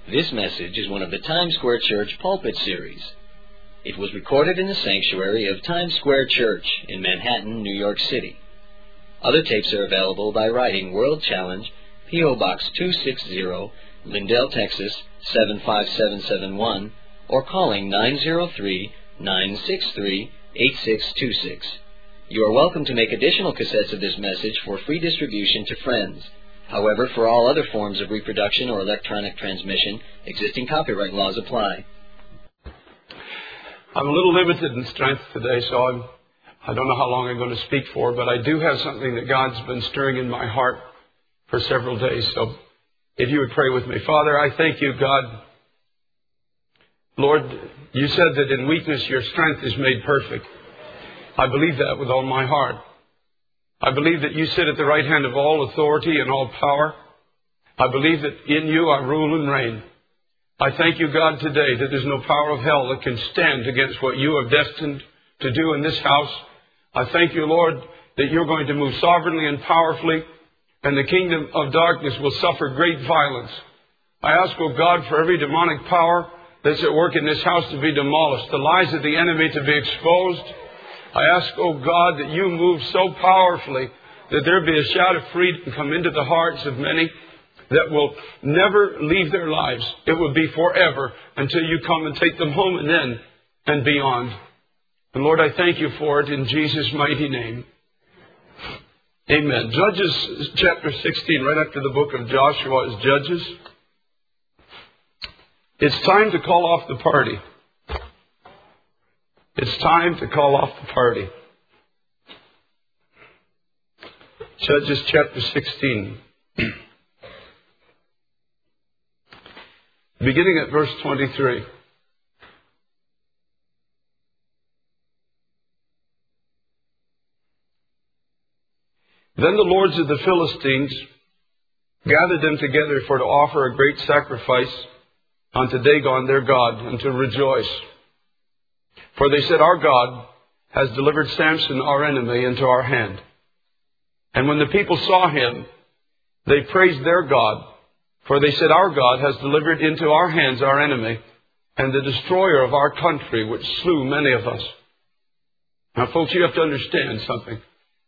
This message is one of the Times Square Church Pulpit Series. It was recorded in the sanctuary of Times Square Church in Manhattan, New York City. Other tapes are available by writing World Challenge, P.O. Box 260, Lindell, Texas 75771, or calling 903-963-8626. You are welcome to make additional cassettes of this message for free distribution to friends. However, for all other forms of reproduction or electronic transmission, existing copyright laws apply. I'm a little limited in strength today, so I don't know how long I'm going to speak for, but I do have something that God's been stirring in my heart for several days. So if you would pray with me. Father, I thank you, God. Lord, you said that in weakness your strength is made perfect. I believe that with all my heart. I believe that you sit at the right hand of all authority and all power. I believe that in you I rule and reign. I thank you, God, today that there's no power of hell that can stand against what you have destined to do in this house. I thank you, Lord, that you're going to move sovereignly and powerfully, and the kingdom of darkness will suffer great violence. I ask, oh God, for every demonic power that's at work in this house to be demolished, the lies of the enemy to be exposed. I ask, oh God, that you move so powerfully that there be a shout of freedom come into the hearts of many that will never leave their lives. It will be forever until you come and take them home and then and beyond. And Lord, I thank you for it in Jesus' mighty name. Amen. Judges chapter 16, right after the book of Joshua is Judges. It's time to call off the party. It's time to call off the party. Judges chapter 16. Beginning at verse 23. Then the lords of the Philistines gathered them together for to offer a great sacrifice unto Dagon their God, and to rejoice. For they said, our God has delivered Samson, our enemy, into our hand. And when the people saw him, they praised their God. For they said, our God has delivered into our hands our enemy, and the destroyer of our country, which slew many of us. Now, folks, you have to understand something.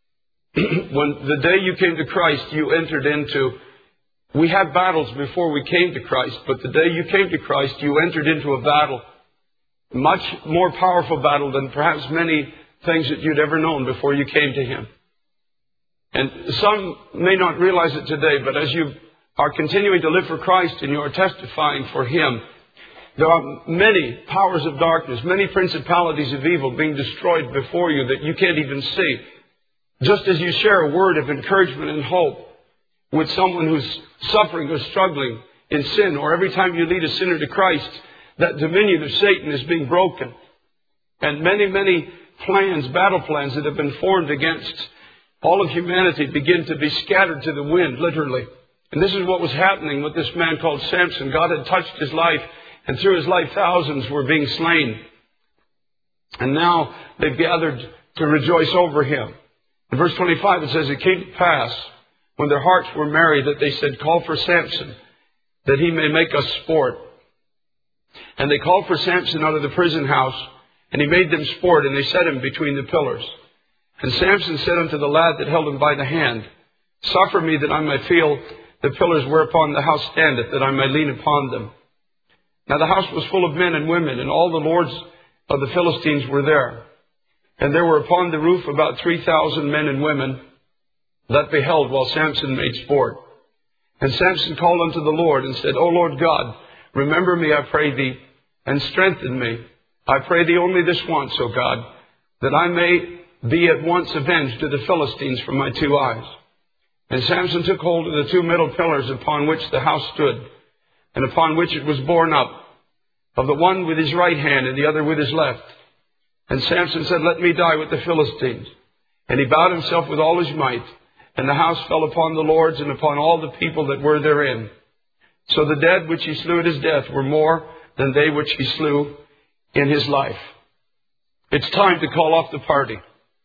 When the day you came to Christ, you entered into... We had battles before we came to Christ, but the day you came to Christ, you entered into a battle. Much more powerful battle than perhaps many things that you'd ever known before you came to Him. And some may not realize it today, but as you are continuing to live for Christ and you are testifying for Him, there are many powers of darkness, many principalities of evil being destroyed before you that you can't even see. Just as you share a word of encouragement and hope with someone who's suffering or struggling in sin, or every time you lead a sinner to Christ, that dominion of Satan is being broken. And many, many plans, battle plans that have been formed against all of humanity begin to be scattered to the wind, literally. And this is what was happening with this man called Samson. God had touched his life, and through his life thousands were being slain. And now they've gathered to rejoice over him. In verse 25 it says, it came to pass, when their hearts were merry, that they said, call for Samson, that he may make us sport. And they called for Samson out of the prison house, and he made them sport, and they set him between the pillars. And Samson said unto the lad that held him by the hand, suffer me that I may feel the pillars whereupon the house standeth, that I may lean upon them. Now the house was full of men and women, and all the lords of the Philistines were there. And there were upon the roof about 3,000 men and women that beheld while Samson made sport. And Samson called unto the Lord and said, O Lord God, remember me, I pray thee, and strengthen me. I pray thee only this once, O God, that I may be at once avenged to the Philistines from my two eyes. And Samson took hold of the two middle pillars upon which the house stood, and upon which it was borne up, of the one with his right hand and the other with his left. And Samson said, let me die with the Philistines. And he bowed himself with all his might, and the house fell upon the lords and upon all the people that were therein. So the dead which he slew at his death were more than they which he slew in his life. It's time to call off the party.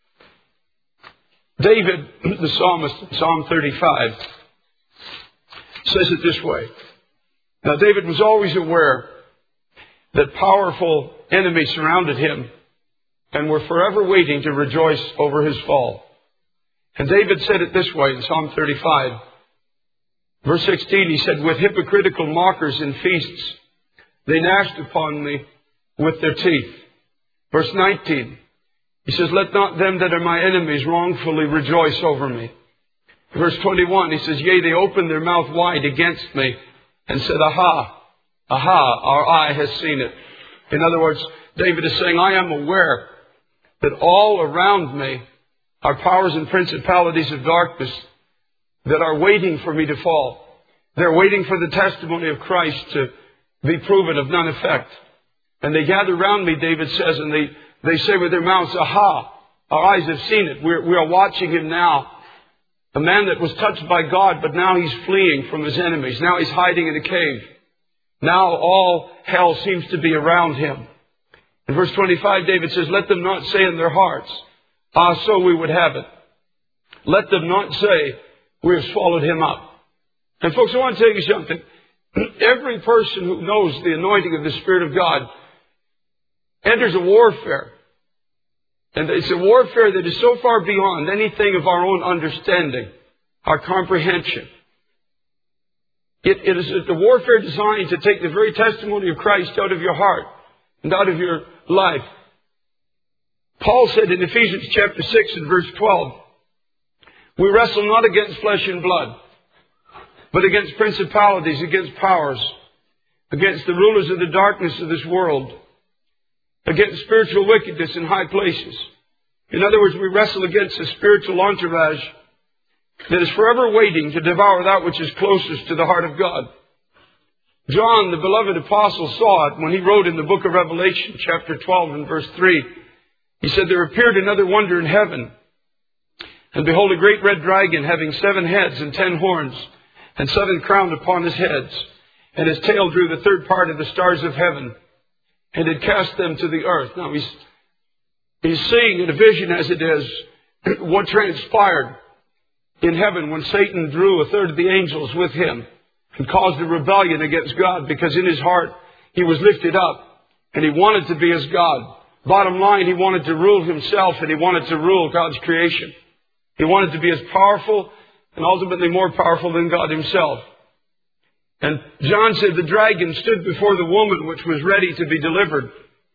David, the psalmist, Psalm 35, says it this way. Now, David was always aware that powerful enemies surrounded him and were forever waiting to rejoice over his fall. And David said it this way in Psalm 35. Verse 16, he said, with hypocritical mockers in feasts, they gnashed upon me with their teeth. Verse 19, he says, let not them that are my enemies wrongfully rejoice over me. Verse 21, he says, yea, they opened their mouth wide against me and said, aha, aha, our eye has seen it. In other words, David is saying, I am aware that all around me are powers and principalities of darkness that are waiting for me to fall. They're waiting for the testimony of Christ to be proven of none effect. And they gather round me, David says, and they say with their mouths, aha, our eyes have seen it. We are watching him now. A man that was touched by God, but now he's fleeing from his enemies. Now he's hiding in a cave. Now all hell seems to be around him. In verse 25, David says, let them not say in their hearts, ah, so we would have it. Let them not say, we have swallowed him up. And folks, I want to tell you something. Every person who knows the anointing of the Spirit of God enters a warfare. And it's a warfare that is so far beyond anything of our own understanding, our comprehension. It is a warfare designed to take the very testimony of Christ out of your heart and out of your life. Paul said in Ephesians chapter 6 and verse 12, we wrestle not against flesh and blood, but against principalities, against powers, against the rulers of the darkness of this world, against spiritual wickedness in high places. In other words, we wrestle against a spiritual entourage that is forever waiting to devour that which is closest to the heart of God. John, the beloved apostle, saw it when he wrote in the book of Revelation, chapter 12 and verse 3. He said, there appeared another wonder in heaven. And behold, a great red dragon having 7 heads and 10 horns and 7 crowns upon his heads. And his tail drew the third part of the stars of heaven and had cast them to the earth. Now he's seeing in a vision as it is what transpired in heaven when Satan drew a third of the angels with him and caused a rebellion against God, because in his heart he was lifted up and he wanted to be as God. Bottom line, he wanted to rule himself and he wanted to rule God's creation. He wanted to be as powerful and ultimately more powerful than God himself. And John said the dragon stood before the woman which was ready to be delivered,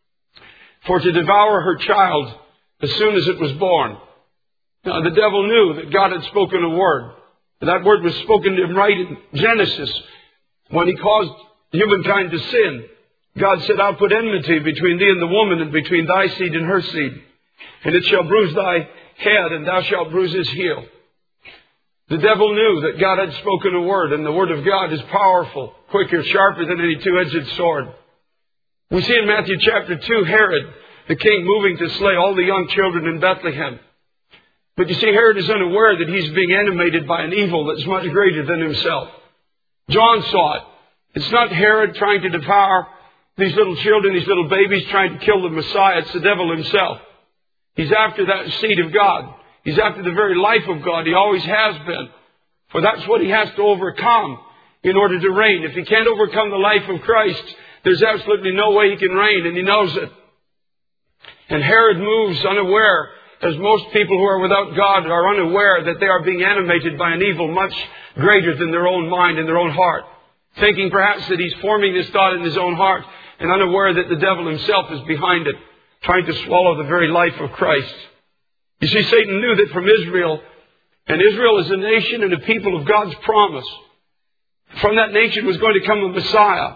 for to devour her child as soon as it was born. Now the devil knew that God had spoken a word. That word was spoken to him right in Genesis when he caused humankind to sin. God said, I'll put enmity between thee and the woman, and between thy seed and her seed. And it shall bruise thy head, and thou shalt bruise his heel. The devil knew that God had spoken a word, and the word of God is powerful, quicker, sharper than any two-edged sword. We see in Matthew chapter 2, Herod, the king, moving to slay all the young children in Bethlehem. But you see, Herod is unaware that he's being animated by an evil that's much greater than himself. John saw it. It's not Herod trying to devour these little children, these little babies, trying to kill the Messiah. It's the devil himself. He's after that seed of God. He's after the very life of God. He always has been. For that's what he has to overcome in order to reign. If he can't overcome the life of Christ, there's absolutely no way he can reign, and he knows it. And Herod moves unaware, as most people who are without God are unaware that they are being animated by an evil much greater than their own mind and their own heart. Thinking perhaps that he's forming this thought in his own heart, and unaware that the devil himself is behind it, trying to swallow the very life of Christ. You see, Satan knew that from Israel, and Israel is a nation and a people of God's promise, from that nation was going to come a Messiah,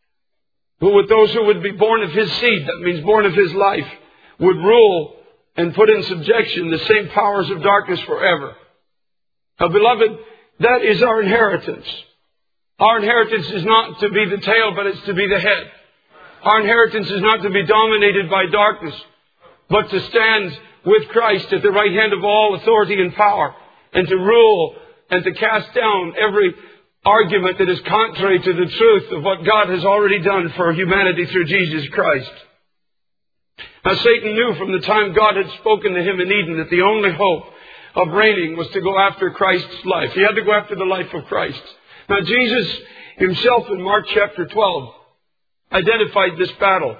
who with those who would be born of his seed, that means born of his life, would rule and put in subjection the same powers of darkness forever. Now, beloved, that is our inheritance. Our inheritance is not to be the tail, but it's to be the head. Our inheritance is not to be dominated by darkness, but to stand with Christ at the right hand of all authority and power, and to rule and to cast down every argument that is contrary to the truth of what God has already done for humanity through Jesus Christ. Now, Satan knew from the time God had spoken to him in Eden that the only hope of reigning was to go after Christ's life. He had to go after the life of Christ. Now, Jesus himself in Mark chapter 12 identified this battle.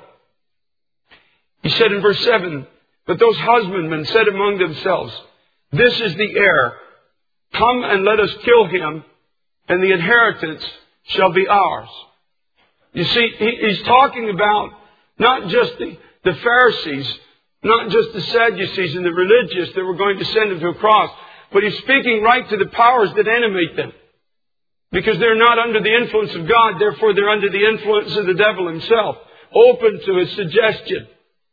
He said in verse 7, "But those husbandmen said among themselves, 'This is the heir. Come and let us kill him, and the inheritance shall be ours.'" You see, he's talking about not just the Pharisees, not just the Sadducees and the religious that were going to send him to a cross, but he's speaking right to the powers that animate them. Because they're not under the influence of God, therefore they're under the influence of the devil himself, open to his suggestion.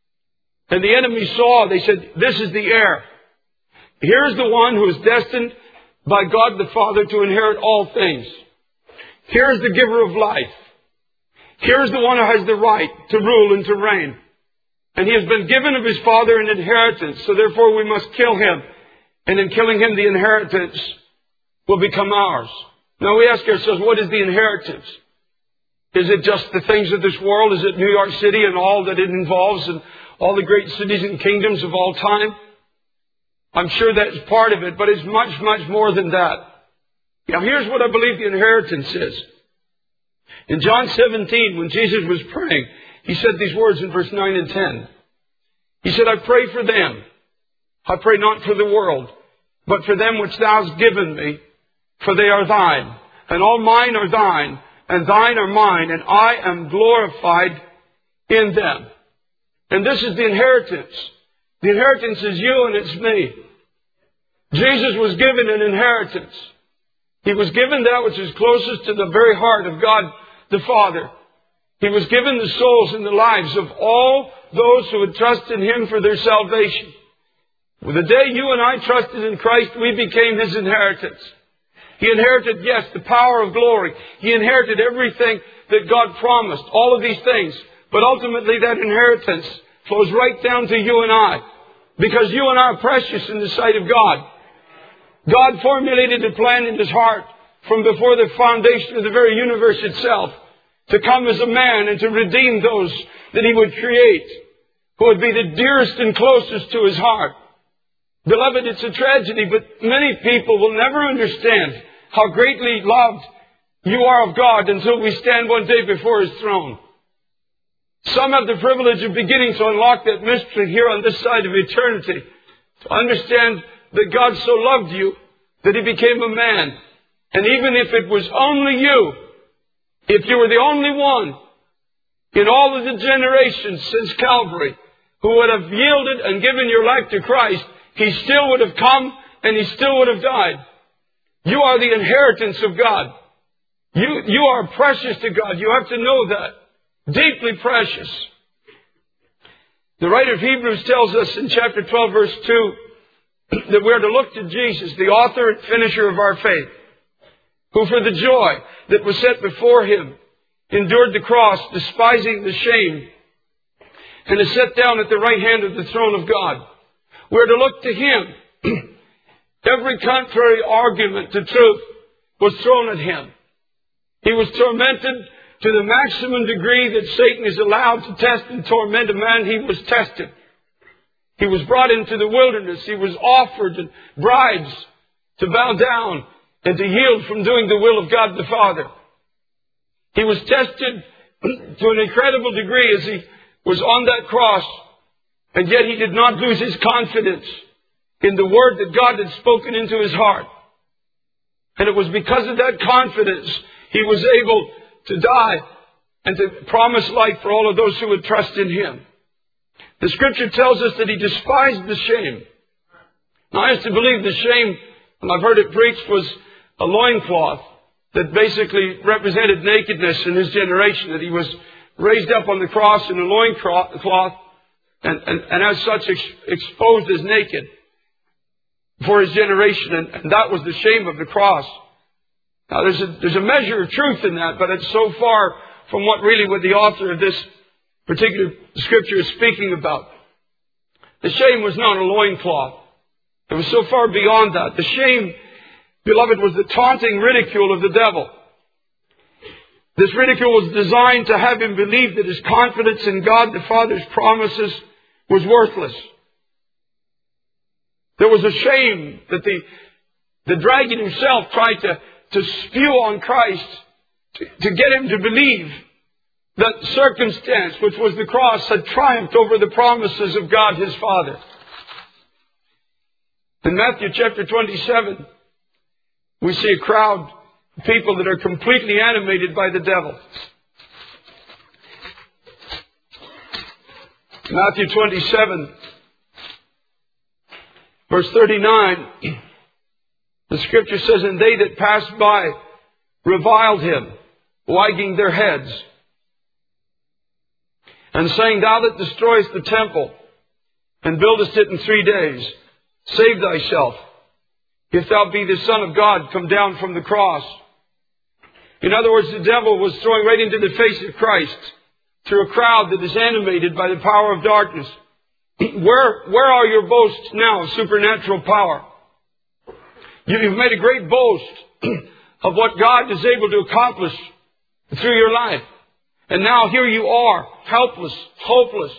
And the enemy saw, they said, "This is the heir. Here's the one who is destined by God the Father to inherit all things. Here's the giver of life. Here's the one who has the right to rule and to reign. And he has been given of his Father an inheritance, so therefore we must kill him. And in killing him, the inheritance will become ours." Now we ask ourselves, what is the inheritance? Is it just the things of this world? Is it New York City and all that it involves and all the great cities and kingdoms of all time? I'm sure that's part of it, but it's much, much more than that. Now here's what I believe the inheritance is. In John 17, when Jesus was praying, he said these words in verse 9 and 10. He said, "I pray for them. I pray not for the world, but for them which thou hast given me, for they are thine. And all mine are thine, and thine are mine, and I am glorified in them." And this is the inheritance. The inheritance is you and it's me. Jesus was given an inheritance. He was given that which is closest to the very heart of God the Father. He was given the souls and the lives of all those who would trust in Him for their salvation. Well, the day you and I trusted in Christ, we became His inheritance. He inherited, yes, the power of glory. He inherited everything that God promised, all of these things. But ultimately that inheritance flows right down to you and I. Because you and I are precious in the sight of God. God formulated a plan in His heart from before the foundation of the very universe itself to come as a man and to redeem those that He would create, who would be the dearest and closest to His heart. Beloved, it's a tragedy, but many people will never understand how greatly loved you are of God until we stand one day before His throne. Some have the privilege of beginning to unlock that mystery here on this side of eternity. To understand that God so loved you that He became a man. And even if it was only you, if you were the only one in all of the generations since Calvary who would have yielded and given your life to Christ, He still would have come and He still would have died. You are the inheritance of God. You are precious to God. You have to know that. Deeply precious. The writer of Hebrews tells us in chapter 12, verse 2, that we are to look to Jesus, the author and finisher of our faith, who for the joy that was set before Him endured the cross, despising the shame, and is set down at the right hand of the throne of God. We are to look to Him. Every contrary argument to truth was thrown at Him. He was tormented to the maximum degree that Satan is allowed to test and torment a man. He was tested. He was brought into the wilderness. He was offered bribes to bow down and to yield from doing the will of God the Father. He was tested to an incredible degree as He was on that cross, and yet He did not lose His confidence in the word that God had spoken into His heart. And it was because of that confidence He was able to die and to promise life for all of those who would trust in Him. The Scripture tells us that He despised the shame. Now I used to believe the shame, and I've heard it preached, was a loincloth that basically represented nakedness in His generation, that He was raised up on the cross in a loincloth and as such exposed as naked for His generation, and that was the shame of the cross. Now there's a measure of truth in that, but it's so far from what the author of this particular scripture is speaking about. The shame was not a loincloth. It was so far beyond that. The shame, beloved, was the taunting ridicule of the devil. This ridicule was designed to have him believe that his confidence in God the Father's promises was worthless. There was a shame that the dragon himself tried to spew on Christ to get him to believe that circumstance, which was the cross, had triumphed over the promises of God his Father. In Matthew chapter 27, we see a crowd of people that are completely animated by the devil. Matthew 27, verse 39, the Scripture says, "And they that passed by reviled him, wagging their heads, and saying, Thou that destroyest the temple, and buildest it in 3 days, save thyself. If thou be the Son of God, come down from the cross." In other words, the devil was throwing right into the face of Christ through a crowd that is animated by the power of darkness. Where are your boasts now of supernatural power? You've made a great boast of what God is able to accomplish through your life. And now here you are, helpless, hopeless.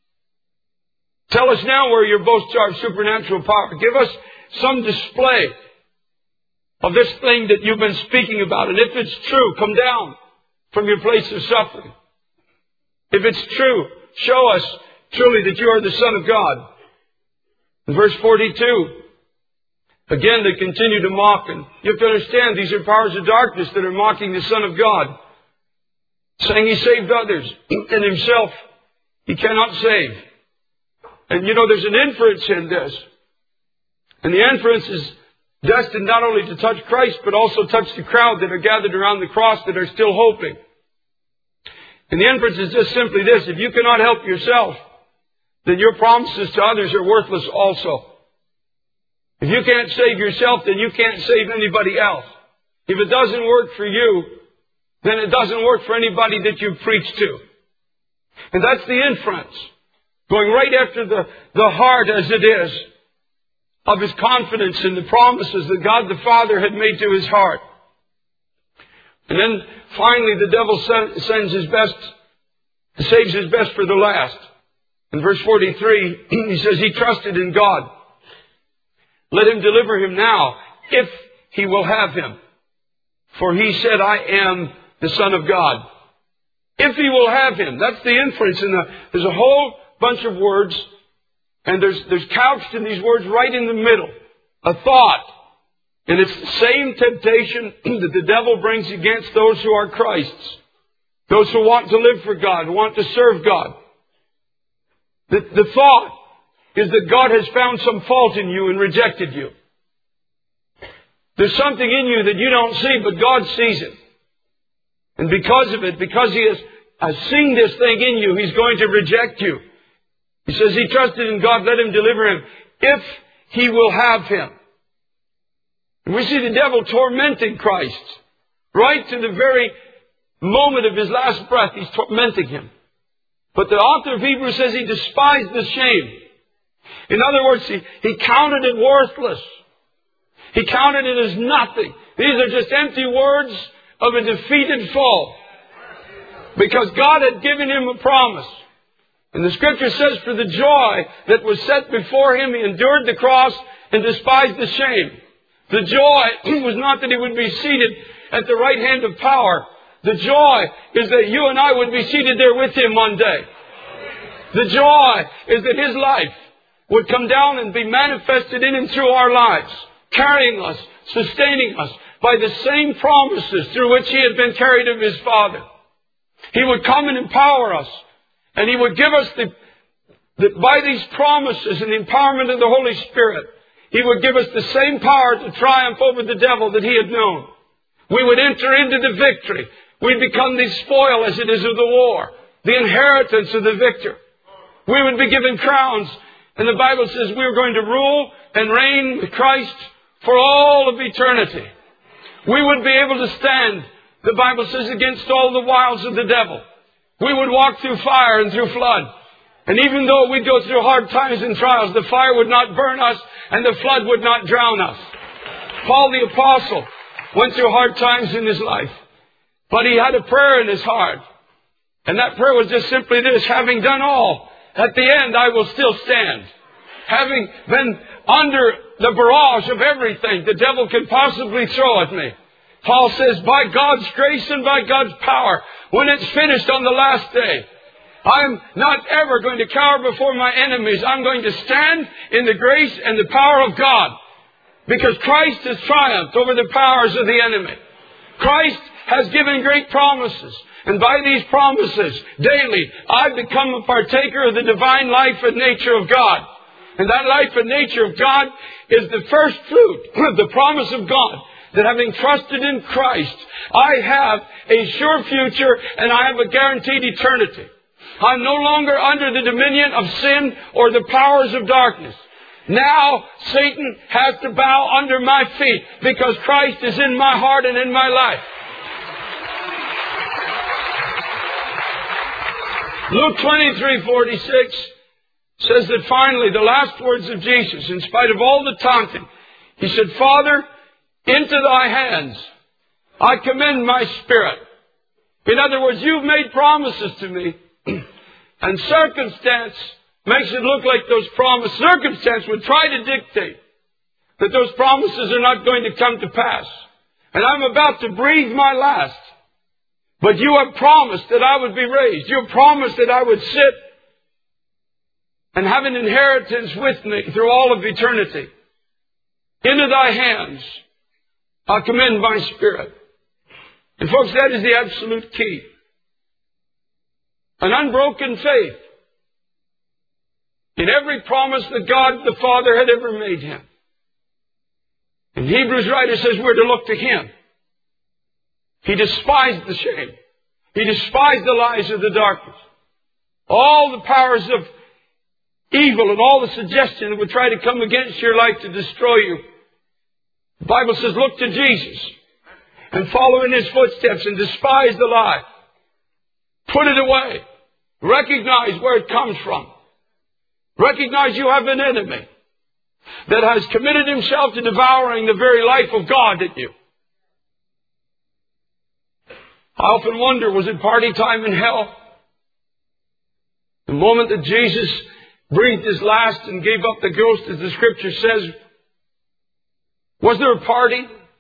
Tell us now where your boasts are of supernatural power. Give us some display of this thing that you've been speaking about. And if it's true, come down from your place of suffering. If it's true, show us truly that you are the Son of God. In verse 42, again they continue to mock. And you have to understand, these are powers of darkness that are mocking the Son of God, saying he saved others, and himself he cannot save. And you know, there's an inference in this. And the inference is destined not only to touch Christ, but also touch the crowd that are gathered around the cross that are still hoping. And the inference is just simply this: if you cannot help yourself, then your promises to others are worthless also. If you can't save yourself, then you can't save anybody else. If it doesn't work for you, then it doesn't work for anybody that you preach to. And that's the inference. Going right after the heart as it is of his confidence in the promises that God the Father had made to his heart. And then finally the devil sends his best, saves his best for the last. In verse 43, he says, he trusted in God. Let him deliver him now, if he will have him. For he said, I am the Son of God. If he will have him. That's the inference. There's a whole bunch of words, and there's couched in these words right in the middle a thought. And it's the same temptation that the devil brings against those who are Christ's. Those who want to live for God, want to serve God. The thought is that God has found some fault in you and rejected you. There's something in you that you don't see, but God sees it. And because of it, because He has seen this thing in you, He's going to reject you. He says he trusted in God, let Him deliver him, if He will have him. And we see the devil tormenting Christ. Right to the very moment of his last breath, he's tormenting him. But the author of Hebrews says he despised the shame. In other words, he counted it worthless. He counted it as nothing. These are just empty words of a defeated foe. Because God had given him a promise. And the Scripture says, for the joy that was set before him, he endured the cross and despised the shame. The joy was not that he would be seated at the right hand of power. The joy is that you and I would be seated there with him one day. The joy is that his life would come down and be manifested in and through our lives, carrying us, sustaining us by the same promises through which he had been carried of his Father. He would come and empower us, and he would give us by these promises and the empowerment of the Holy Spirit, he would give us the same power to triumph over the devil that he had known. We would enter into the victory. We'd become the spoil, as it is, of the war, the inheritance of the victor. We would be given crowns. And the Bible says we are going to rule and reign with Christ for all of eternity. We would be able to stand, the Bible says, against all the wiles of the devil. We would walk through fire and through flood. And even though we'd go through hard times and trials, the fire would not burn us and the flood would not drown us. Paul the Apostle went through hard times in his life. But he had a prayer in his heart. And that prayer was just simply this: having done all, at the end I will still stand. Having been under the barrage of everything the devil can possibly throw at me. Paul says, by God's grace and by God's power, when it's finished on the last day, I'm not ever going to cower before my enemies. I'm going to stand in the grace and the power of God. Because Christ has triumphed over the powers of the enemy. Christ has given great promises. And by these promises, daily, I become a partaker of the divine life and nature of God. And that life and nature of God is the first fruit of the promise of God. That having trusted in Christ, I have a sure future and I have a guaranteed eternity. I'm no longer under the dominion of sin or the powers of darkness. Now Satan has to bow under my feet because Christ is in my heart and in my life. Luke 23:46 says that finally, the last words of Jesus, in spite of all the taunting, He said, Father, into Thy hands I commend my spirit. In other words, You've made promises to me, and circumstance makes it look like those promises. Circumstance would try to dictate that those promises are not going to come to pass. And I'm about to breathe my last. But You have promised that I would be raised. You have promised that I would sit and have an inheritance with me through all of eternity. Into Thy hands I commend my spirit. And folks, that is the absolute key. An unbroken faith in every promise that God the Father had ever made Him. And Hebrews writer says we're to look to Him. He despised the shame. He despised the lies of the darkness. All the powers of evil and all the suggestion that would try to come against your life to destroy you. The Bible says look to Jesus and follow in His footsteps and despise the lie. Put it away. Recognize where it comes from. Recognize you have an enemy that has committed himself to devouring the very life of God in you. I often wonder, was it party time in hell? The moment that Jesus breathed His last and gave up the ghost, as the Scripture says, was there a party?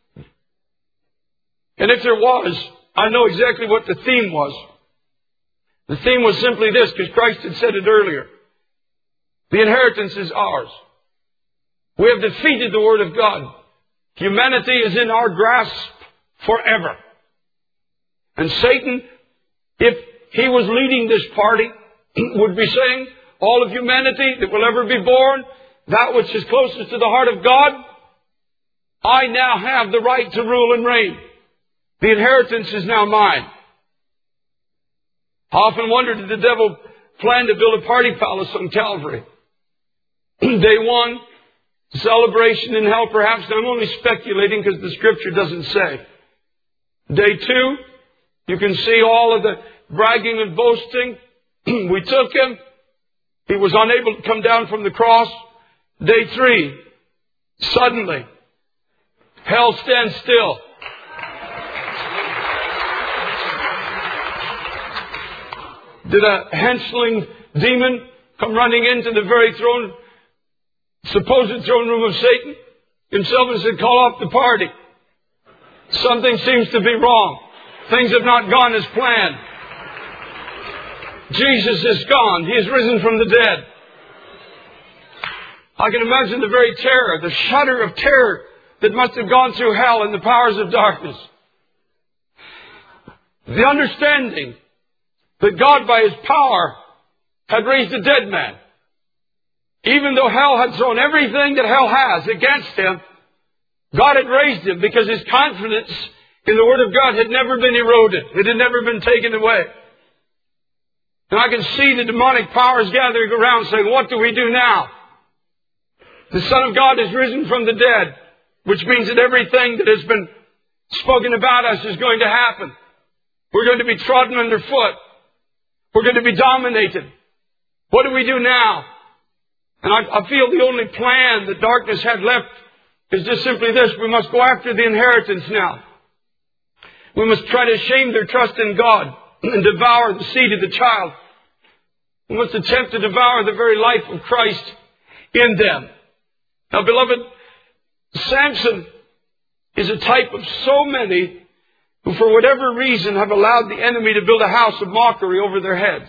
And if there was, I know exactly what the theme was. The theme was simply this, because Christ had said it earlier. The inheritance is ours. We have defeated the Word of God. Humanity is in our grasp forever. And Satan, if he was leading this party, would be saying, all of humanity that will ever be born, that which is closest to the heart of God, I now have the right to rule and reign. The inheritance is now mine. I often wondered, did the devil plan to build a party palace on Calvary? Day one, celebration in hell perhaps. I'm only speculating because the Scripture doesn't say. Day two, you can see all of the bragging and boasting. We took Him. He was unable to come down from the cross. Day three, suddenly, hell stands still. Did a henchling demon come running into the very supposed throne room of Satan himself and said, call off the party. Something seems to be wrong. Things have not gone as planned. Jesus is gone. He is risen from the dead. I can imagine the very terror, the shudder of terror that must have gone through hell and the powers of darkness. The understanding that God by His power had raised a dead man. Even though hell had thrown everything that hell has against him, God had raised him because his confidence in the Word of God had never been eroded. It had never been taken away. And I can see the demonic powers gathering around saying, what do we do now? The Son of God is risen from the dead, which means that everything that has been spoken about us is going to happen. We're going to be trodden underfoot. We're going to be dominated. What do we do now? And I feel the only plan that darkness had left is just simply this. We must go after the inheritance now. We must try to shame their trust in God and devour the seed of the child. We must attempt to devour the very life of Christ in them. Now, beloved, Samson is a type of so many who, for whatever reason, have allowed the enemy to build a house of mockery over their heads.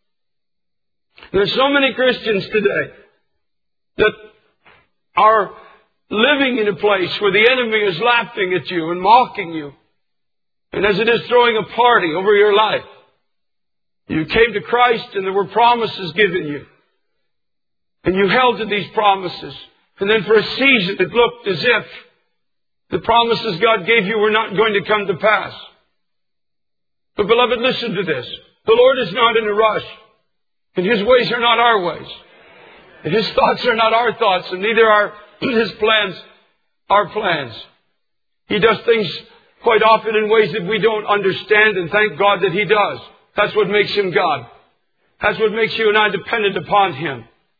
There's so many Christians today that are living in a place where the enemy is laughing at you and mocking you. And as it is throwing a party over your life, you came to Christ and there were promises given you. And you held to these promises. And then for a season it looked as if the promises God gave you were not going to come to pass. But beloved, listen to this. The Lord is not in a rush. And His ways are not our ways. And His thoughts are not our thoughts. And neither are His plans our plans. He does things quite often in ways that we don't understand. And thank God that He does. That's what makes Him God. That's what makes you and I dependent upon Him.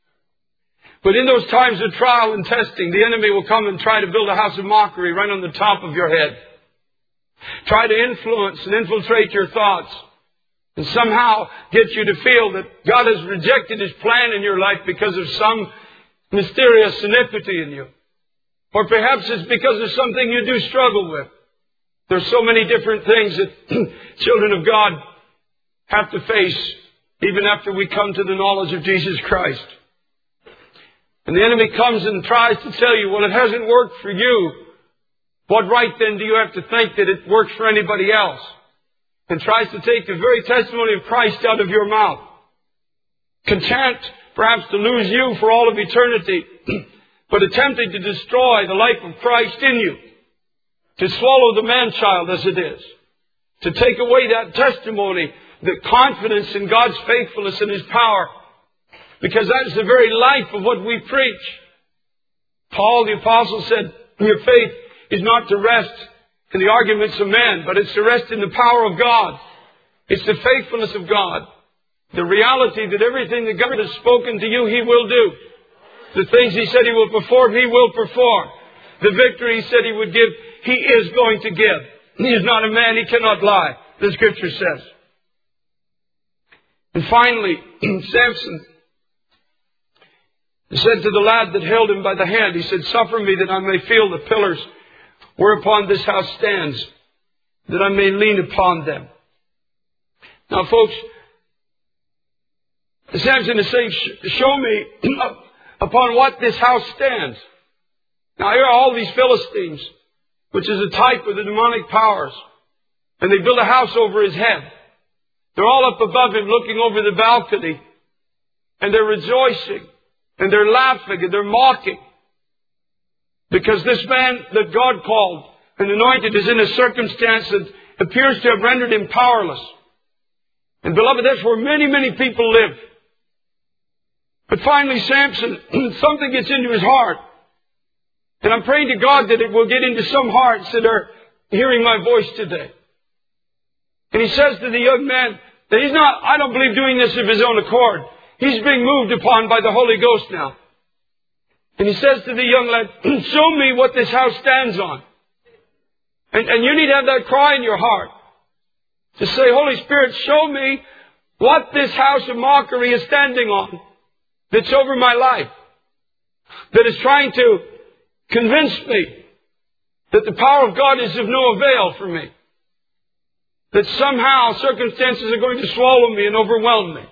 But in those times of trial and testing, the enemy will come and try to build a house of mockery right on the top of your head. Try to influence and infiltrate your thoughts. And somehow get you to feel that God has rejected His plan in your life because of some mysterious iniquity in you. Or perhaps it's because of something you do struggle with. There's so many different things that children of God have to face even after we come to the knowledge of Jesus Christ. And the enemy comes and tries to tell you, well, it hasn't worked for you. What right then do you have to think that it works for anybody else? And tries to take the very testimony of Christ out of your mouth. Content, perhaps, to lose you for all of eternity, but attempting to destroy the life of Christ in you. To swallow the man-child as it is. To take away that testimony, the confidence in God's faithfulness and His power. Because that is the very life of what we preach. Paul the Apostle said, your faith is not to rest in the arguments of men, but it's to rest in the power of God. It's the faithfulness of God. The reality that everything that God has spoken to you, He will do. The things He said He will perform, He will perform. The victory He said He would give, He is going to give. He is not a man, He cannot lie, the Scripture says. And finally, Samson said to the lad that held him by the hand, he said, suffer me that I may feel the pillars whereupon this house stands, that I may lean upon them. Now, folks, Samson is saying, show me upon what this house stands. Now, here are all these Philistines, which is a type of the demonic powers. And they build a house over his head. They're all up above him looking over the balcony. And they're rejoicing. And they're laughing and they're mocking. Because this man that God called and anointed is in a circumstance that appears to have rendered him powerless. And beloved, that's where many, many people live. But finally, Samson, something gets into his heart. And I'm praying to God that it will get into some hearts that are hearing my voice today. And he says to the young man that he's not, I don't believe, doing this of his own accord. He's being moved upon by the Holy Ghost now. And he says to the young lad, show me what this house stands on. And you need to have that cry in your heart. To say, Holy Spirit, show me what this house of mockery is standing on. That's over my life. That is trying to convince me that the power of God is of no avail for me. That somehow circumstances are going to swallow me and overwhelm me.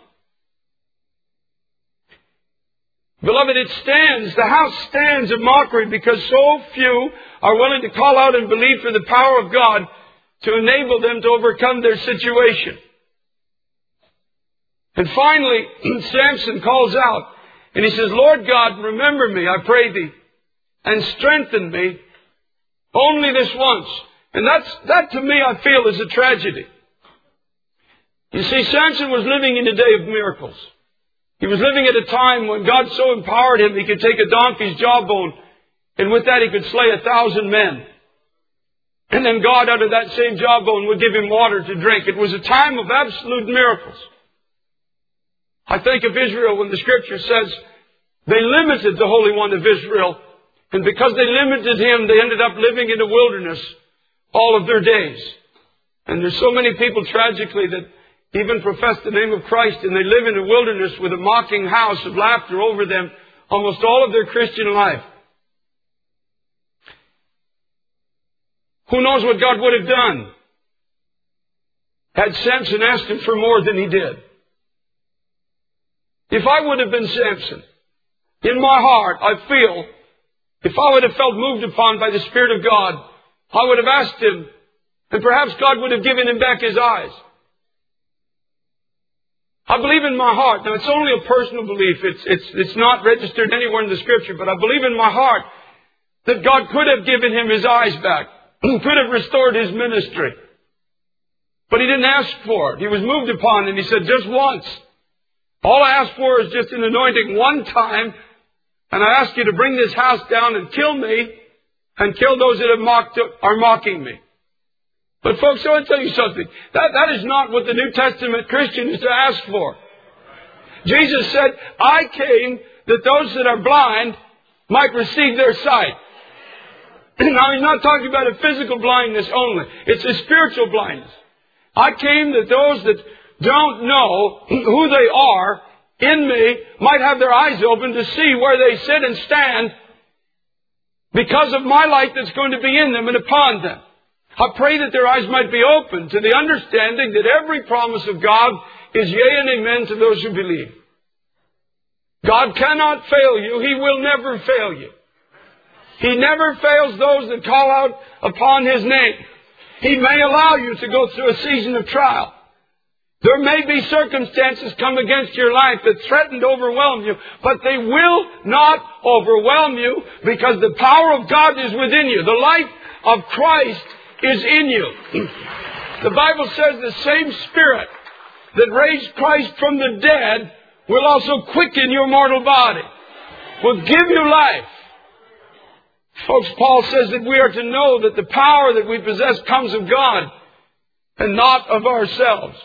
Beloved, it stands, the house stands of mockery because so few are willing to call out and believe for the power of God to enable them to overcome their situation. And finally, Samson calls out and he says, Lord God, remember me, I pray Thee, and strengthen me only this once. And that to me I feel is a tragedy. You see, Samson was living in a day of miracles. He was living at a time when God so empowered him he could take a donkey's jawbone and with that he could slay 1,000 men. And then God out of that same jawbone would give him water to drink. It was a time of absolute miracles. I think of Israel when the Scripture says they limited the Holy One of Israel. And because they limited Him, they ended up living in the wilderness all of their days. And there's so many people tragically that even profess the name of Christ and they live in the wilderness with a mocking house of laughter over them almost all of their Christian life. Who knows what God would have done had Samson asked him for more than he did? If I would have been Samson, in my heart, I feel, if I would have felt moved upon by the Spirit of God, I would have asked him, and perhaps God would have given him back his eyes. I believe in my heart, now it's only a personal belief, it's not registered anywhere in the Scripture, but I believe in my heart that God could have given him his eyes back, could have restored his ministry. But he didn't ask for it. He was moved upon, and he said, just once. All I ask for is just an anointing one time, and I ask you to bring this house down and kill me, and kill those that are mocking me. But folks, I want to tell you something. That is not what the New Testament Christian is to ask for. Jesus said, I came that those that are blind might receive their sight. Now, he's not talking about a physical blindness only. It's a spiritual blindness. I came that those that don't know who they are in me might have their eyes open to see where they sit and stand because of my light that's going to be in them and upon them. I pray that their eyes might be open to the understanding that every promise of God is yea and amen to those who believe. God cannot fail you. He will never fail you. He never fails those that call out upon His name. He may allow you to go through a season of trial. There may be circumstances come against your life that threaten to overwhelm you, but they will not overwhelm you because the power of God is within you. The life of Christ is in you. The Bible says the same Spirit that raised Christ from the dead will also quicken your mortal body, will give you life. Folks, Paul says that we are to know that the power that we possess comes of God and not of ourselves.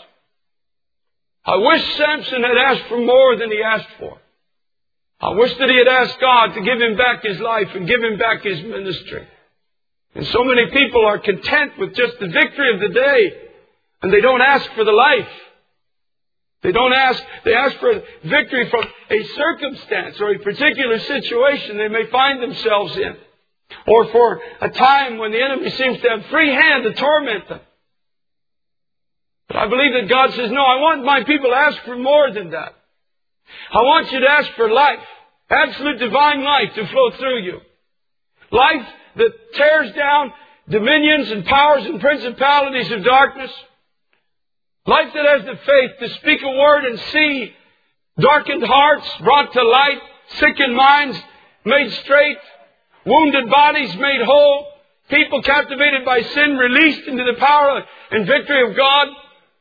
I wish Samson had asked for more than he asked for. I wish that he had asked God to give him back his life and give him back his ministry. And so many people are content with just the victory of the day, and they don't ask for the life. They ask for victory from a circumstance or a particular situation they may find themselves in, or for a time when the enemy seems to have free hand to torment them. But I believe that God says, no, I want my people to ask for more than that. I want you to ask for life, absolute divine life to flow through you. Life that tears down dominions and powers and principalities of darkness. Life that has the faith to speak a word and see darkened hearts brought to light, sickened minds made straight, wounded bodies made whole, people captivated by sin released into the power and victory of God.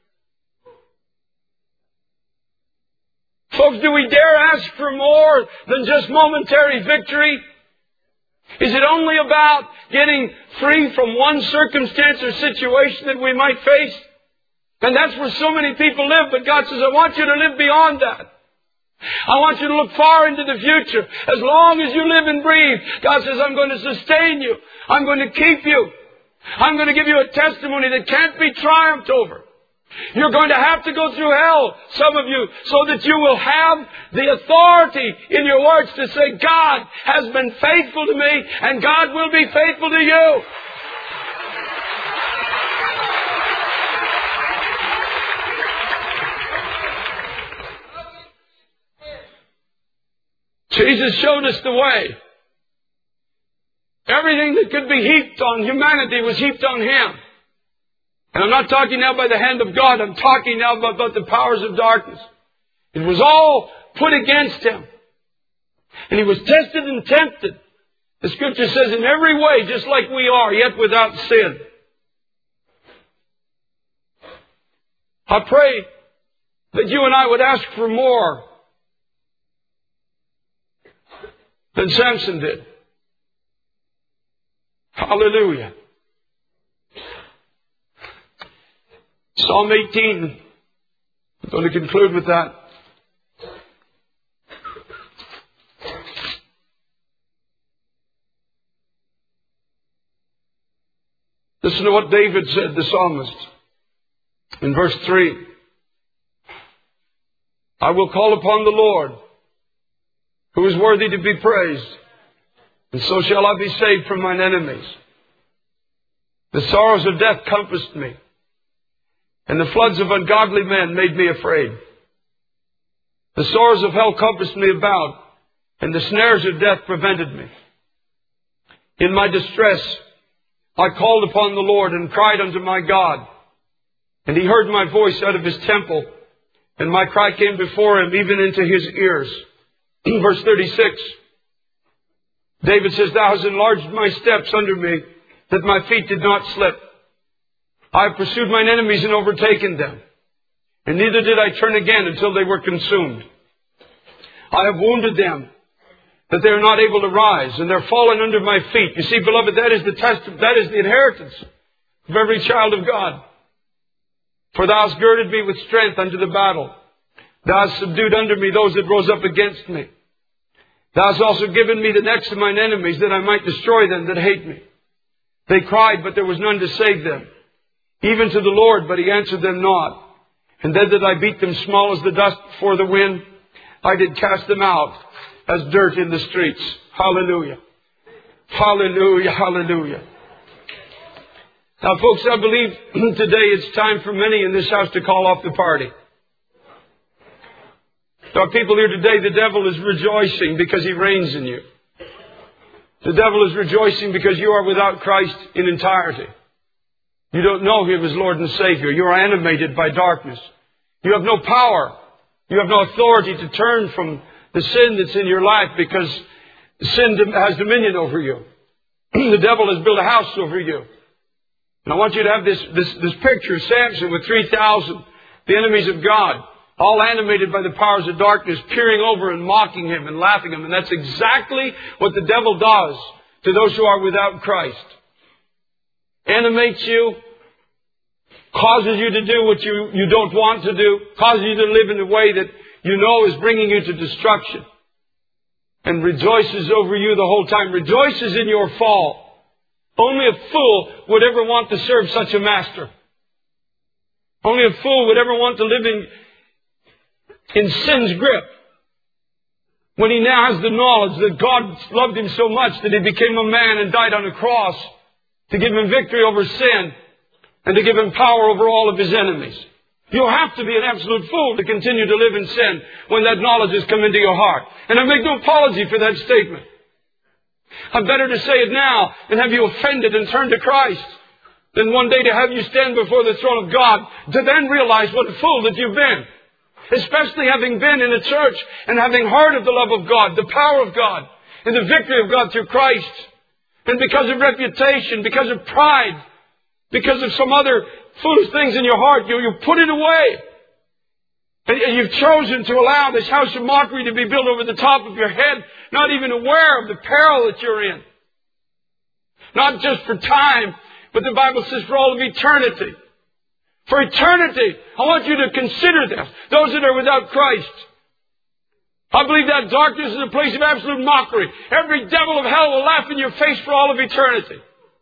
Folks, do we dare ask for more than just momentary victory? Is it only about getting free from one circumstance or situation that we might face? And that's where so many people live. But God says, I want you to live beyond that. I want you to look far into the future. As long as you live and breathe, God says, I'm going to sustain you. I'm going to keep you. I'm going to give you a testimony that can't be triumphed over. You're going to have to go through hell, some of you, so that you will have the authority in your words to say, God has been faithful to me and God will be faithful to you. Jesus showed us the way. Everything that could be heaped on humanity was heaped on Him. And I'm not talking now by the hand of God. I'm talking now about the powers of darkness. It was all put against Him. And He was tested and tempted. The Scripture says in every way, just like we are, yet without sin. I pray that you and I would ask for more than Samson did. Hallelujah. Psalm 18. I'm going to conclude with that. Listen to what David said, the psalmist, in verse 3. I will call upon the Lord, who is worthy to be praised, and so shall I be saved from mine enemies. The sorrows of death compassed me, and the floods of ungodly men made me afraid. The sorrows of hell compassed me about, and the snares of death prevented me. In my distress, I called upon the Lord and cried unto my God. And He heard my voice out of His temple, and my cry came before Him, even into His ears. Verse 36, David says, Thou hast enlarged my steps under me, that my feet did not slip. I have pursued mine enemies and overtaken them, and neither did I turn again until they were consumed. I have wounded them, that they are not able to rise, and they're fallen under my feet. You see, beloved, that is the inheritance of every child of God. For Thou hast girded me with strength unto the battle. Thou hast subdued under me those that rose up against me. Thou hast also given me the necks of mine enemies, that I might destroy them that hate me. They cried, but there was none to save them. Even to the Lord, but He answered them not. And then did I beat them small as the dust before the wind. I did cast them out as dirt in the streets. Hallelujah. Hallelujah. Hallelujah. Now, folks, I believe today it's time for many in this house to call off the party. There are people here today, the devil is rejoicing because he reigns in you. The devil is rejoicing because you are without Christ in entirety. You don't know Him as Lord and Savior. You are animated by darkness. You have no power. You have no authority to turn from the sin that's in your life, because sin has dominion over you. The devil has built a house over you. And I want you to have this picture of Samson with 3,000, the enemies of God, all animated by the powers of darkness, peering over and mocking him and laughing at him. And that's exactly what the devil does to those who are without Christ. Animates you, causes you to do what you don't want to do, causes you to live in a way that you know is bringing you to destruction, and rejoices over you the whole time, rejoices in your fall. Only a fool would ever want to serve such a master. Only a fool would ever want to live in sin's grip, when he now has the knowledge that God loved him so much that He became a man and died on a cross to give him victory over sin and to give him power over all of his enemies. You'll have to be an absolute fool to continue to live in sin when that knowledge has come into your heart. And I make no apology for that statement. I'm better to say it now and have you offended and turn to Christ than one day to have you stand before the throne of God to then realize what a fool that you've been. Especially having been in a church and having heard of the love of God, the power of God, and the victory of God through Christ. And because of reputation, because of pride, because of some other foolish things in your heart, you put it away. And you've chosen to allow this house of mockery to be built over the top of your head, not even aware of the peril that you're in. Not just for time, but the Bible says for all of eternity. For eternity, I want you to consider this. Those that are without Christ. I believe that darkness is a place of absolute mockery. Every devil of hell will laugh in your face for all of eternity.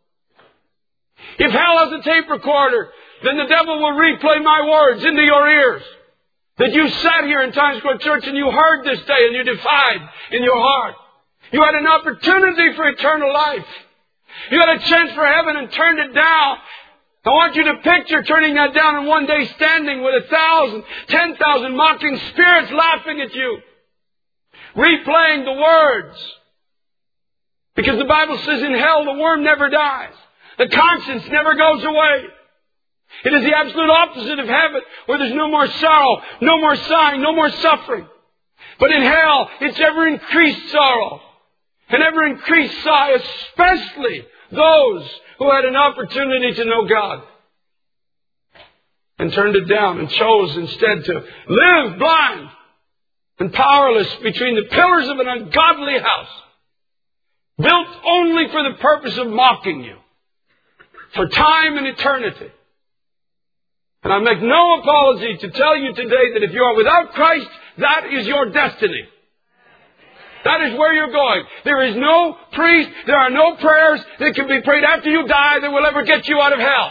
If hell has a tape recorder, then the devil will replay my words into your ears. That you sat here in Times Square Church and you heard this day and you defied in your heart. You had an opportunity for eternal life. You had a chance for heaven and turned it down. I want you to picture turning that down and one day standing with 1,000, 10,000 mocking spirits laughing at you. Replaying the words. Because the Bible says in hell the worm never dies. The conscience never goes away. It is the absolute opposite of heaven, where there's no more sorrow, no more sighing, no more suffering. But in hell, it's ever increased sorrow and ever increased sigh, especially those who had an opportunity to know God and turned it down and chose instead to live blind and powerless between the pillars of an ungodly house, built only for the purpose of mocking you for time and eternity. And I make no apology to tell you today that if you are without Christ, that is your destiny. That is where you're going. There is no priest, there are no prayers that can be prayed after you die that will ever get you out of hell.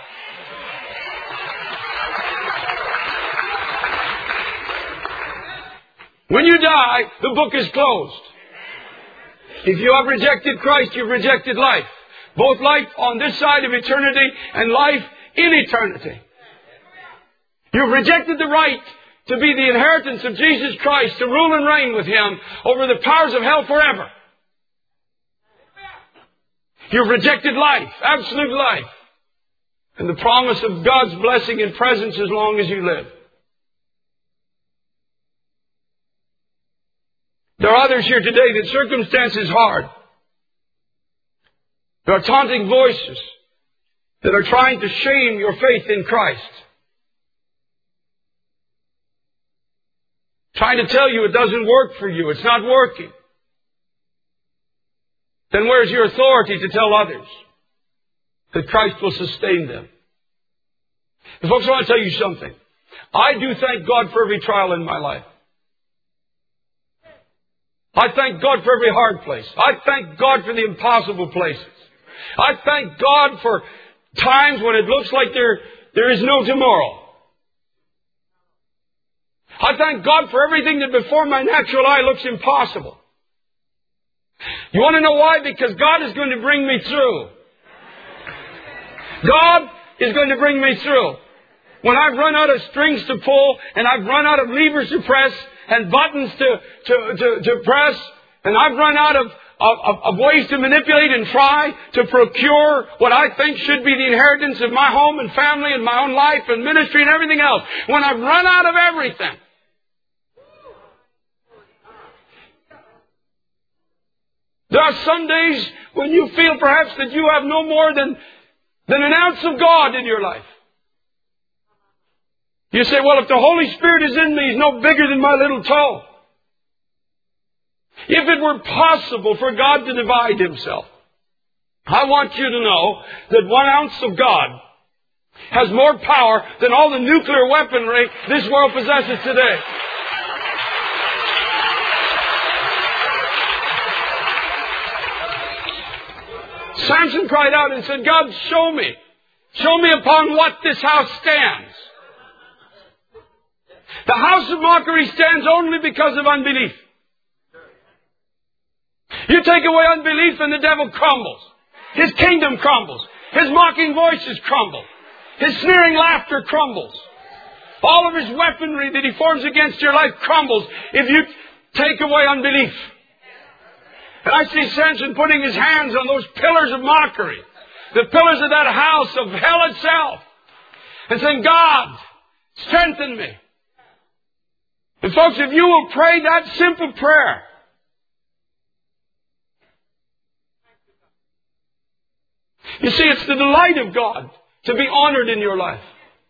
When you die, the book is closed. If you have rejected Christ, you've rejected life. Both life on this side of eternity and life in eternity. You've rejected the right to be the inheritance of Jesus Christ, to rule and reign with Him over the powers of hell forever. You've rejected life, absolute life, and the promise of God's blessing and presence as long as you live. There are others here today that circumstance is hard. There are taunting voices that are trying to shame your faith in Christ. Trying to tell you it doesn't work for you. It's not working. Then where's your authority to tell others that Christ will sustain them? And folks, I want to tell you something. I do thank God for every trial in my life. I thank God for every hard place. I thank God for the impossible places. I thank God for times when it looks like there is no tomorrow. I thank God for everything that before my natural eye looks impossible. You want to know why? Because God is going to bring me through. God is going to bring me through. When I've run out of strings to pull, and I've run out of levers to press, and buttons to press, and I've run out of ways to manipulate and try to procure what I think should be the inheritance of my home and family and my own life and ministry and everything else. When I've run out of everything, there are some days when you feel perhaps that you have no more than an ounce of God in your life. You say, well, if the Holy Spirit is in me, He's no bigger than my little toe. If it were possible for God to divide Himself, I want you to know that 1 ounce of God has more power than all the nuclear weaponry this world possesses today. Samson cried out and said, God, show me. Show me upon what this house stands. The house of mockery stands only because of unbelief. You take away unbelief and the devil crumbles. His kingdom crumbles. His mocking voices crumble. His sneering laughter crumbles. All of his weaponry that he forms against your life crumbles if you take away unbelief. And I see Samson putting his hands on those pillars of mockery, the pillars of that house of hell itself, and saying, God, strengthen me. And folks, if you will pray that simple prayer, you see, it's the delight of God to be honored in your life.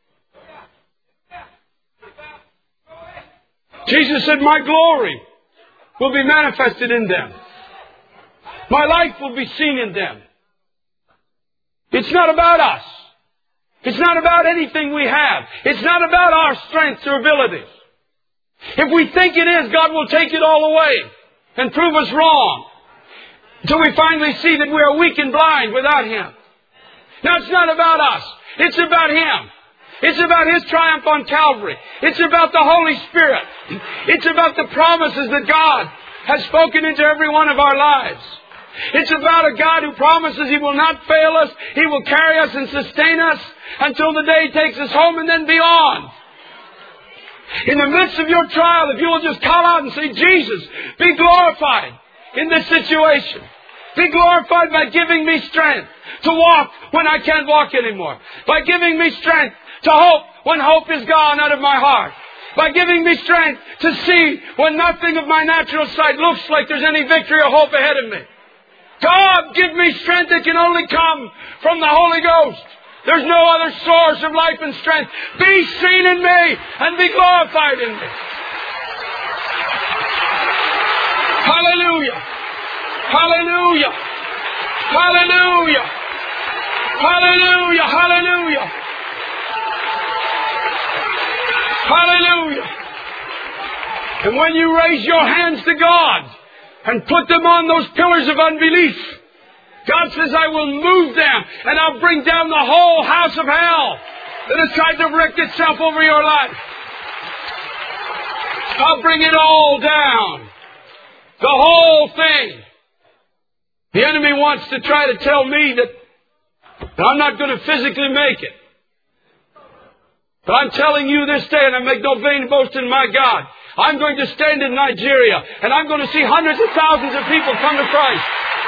Jesus said, my glory will be manifested in them. My life will be seen in them. It's not about us. It's not about anything we have. It's not about our strengths or abilities. If we think it is, God will take it all away and prove us wrong until we finally see that we are weak and blind without Him. Now, it's not about us. It's about Him. It's about His triumph on Calvary. It's about the Holy Spirit. It's about the promises that God has spoken into every one of our lives. It's about a God who promises He will not fail us. He will carry us and sustain us until the day He takes us home and then beyond. In the midst of your trial, if you will just call out and say, Jesus, be glorified in this situation. Be glorified by giving me strength to walk when I can't walk anymore. By giving me strength to hope when hope is gone out of my heart. By giving me strength to see when nothing of my natural sight looks like there's any victory or hope ahead of me. God, give me strength that can only come from the Holy Ghost. There's no other source of life and strength. Be seen in me and be glorified in me. Hallelujah. Hallelujah. Hallelujah. Hallelujah. Hallelujah. Hallelujah. And when you raise your hands to God and put them on those pillars of unbelief, God says, I will move them and I'll bring down the whole house of hell that has tried to erect itself over your life. I'll bring it all down. The whole thing. The enemy wants to try to tell me that I'm not going to physically make it. But I'm telling you this day, and I make no vain boast in my God, I'm going to stand in Nigeria, and I'm going to see hundreds of thousands of people come to Christ.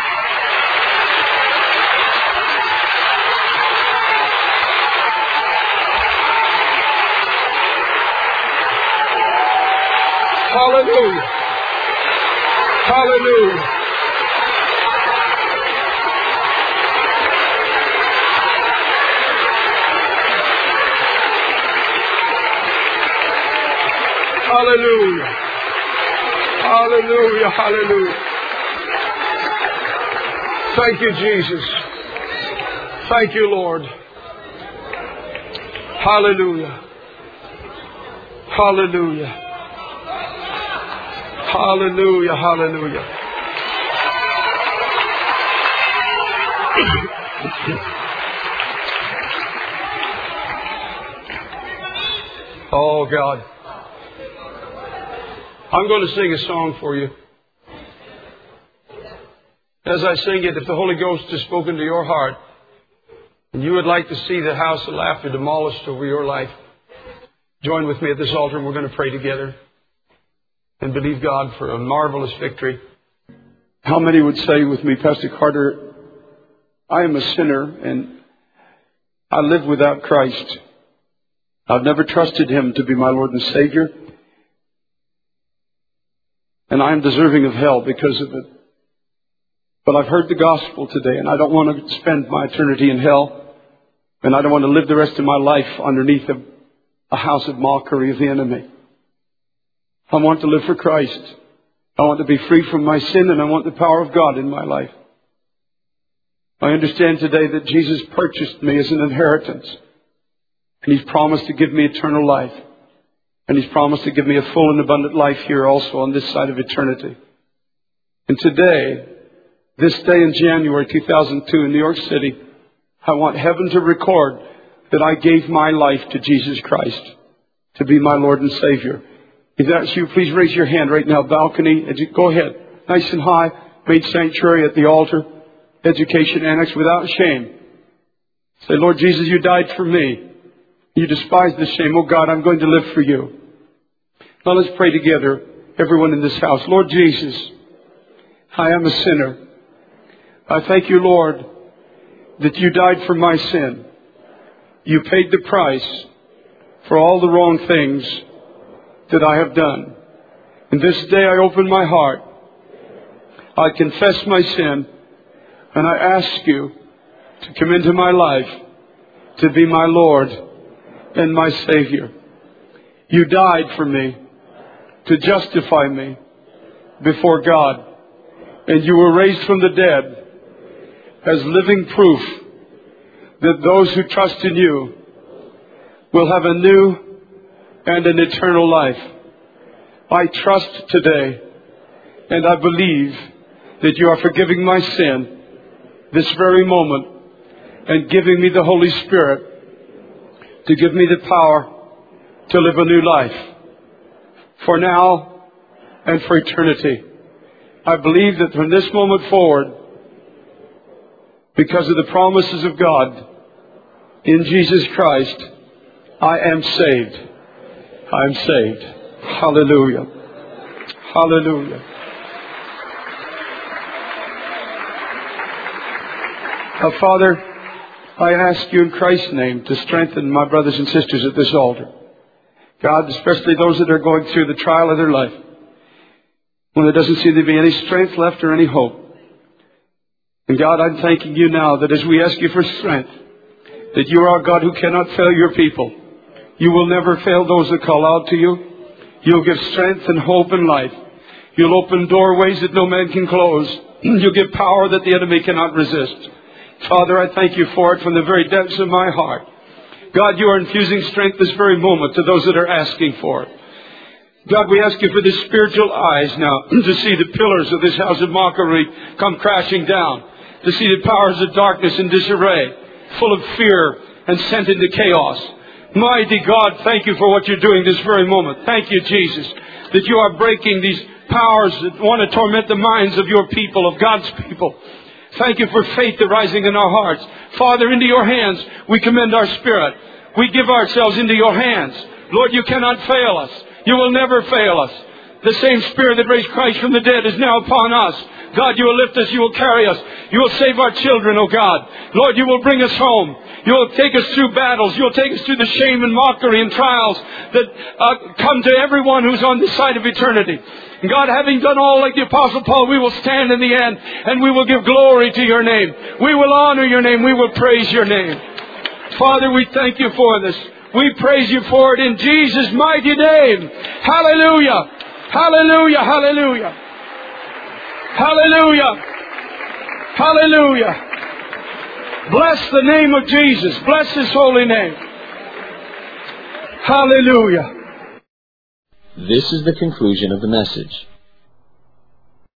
Hallelujah. Hallelujah. Hallelujah. Hallelujah. Hallelujah. Thank you, Jesus. Thank you, Lord. Hallelujah. Hallelujah. Hallelujah. Hallelujah. Oh, God. I'm going to sing a song for you. As I sing it, if the Holy Ghost has spoken to your heart and you would like to see the house of laughter demolished over your life, join with me at this altar and we're going to pray together and believe God for a marvelous victory. How many would say with me, Pastor Carter, I am a sinner and I live without Christ. I've never trusted Him to be my Lord and Savior. And I am deserving of hell because of it. But I've heard the gospel today, and I don't want to spend my eternity in hell. And I don't want to live the rest of my life underneath a house of mockery of the enemy. I want to live for Christ. I want to be free from my sin, and I want the power of God in my life. I understand today that Jesus purchased me as an inheritance. And He's promised to give me eternal life. And He's promised to give me a full and abundant life here also on this side of eternity. And today, this day in January 2002 in New York City, I want heaven to record that I gave my life to Jesus Christ to be my Lord and Savior. If that's you, please raise your hand right now. Balcony, go ahead. Nice and high. Made sanctuary at the altar. Education annex without shame. Say, Lord Jesus, you died for me. You despised the shame. Oh God, I'm going to live for you. Now let's pray together, everyone in this house. Lord Jesus, I am a sinner. I thank you, Lord, that you died for my sin. You paid the price for all the wrong things that I have done. And this day I open my heart. I confess my sin. And I ask you to come into my life to be my Lord and my Savior. You died for me to justify me before God. And you were raised from the dead as living proof that those who trust in you will have a new and an eternal life. I trust today and I believe that you are forgiving my sin this very moment and giving me the Holy Spirit to give me the power to live a new life for now and for eternity. I believe that from this moment forward, because of the promises of God in Jesus Christ, I am saved. I am saved. Hallelujah. Hallelujah. Now, Father, I ask you in Christ's name to strengthen my brothers and sisters at this altar. God, especially those that are going through the trial of their life, when there doesn't seem to be any strength left or any hope. And God, I'm thanking you now that as we ask you for strength, that you are a God who cannot fail your people. You will never fail those that call out to you. You'll give strength and hope and life. You'll open doorways that no man can close. You'll give power that the enemy cannot resist. Father, I thank you for it from the very depths of my heart. God, you are infusing strength this very moment to those that are asking for it. God, we ask you for the spiritual eyes now to see the pillars of this house of mockery come crashing down, to see the powers of darkness in disarray, full of fear and sent into chaos. Mighty God, thank you for what you're doing this very moment. Thank you, Jesus, that you are breaking these powers that want to torment the minds of your people, of God's people. Thank you for faith arising in our hearts. Father, into your hands we commend our spirit. We give ourselves into your hands. Lord, you cannot fail us. You will never fail us. The same Spirit that raised Christ from the dead is now upon us. God, you will lift us. You will carry us. You will save our children, oh God. Lord, you will bring us home. You will take us through battles. You will take us through the shame and mockery and trials that come to everyone who's on this side of eternity. And God, having done all like the Apostle Paul, we will stand in the end and we will give glory to your name. We will honor your name. We will praise your name. Father, we thank you for this. We praise you for it in Jesus' mighty name. Hallelujah. Hallelujah. Hallelujah. Hallelujah. Hallelujah. Bless the name of Jesus. Bless His holy name. Hallelujah. This is the conclusion of the message.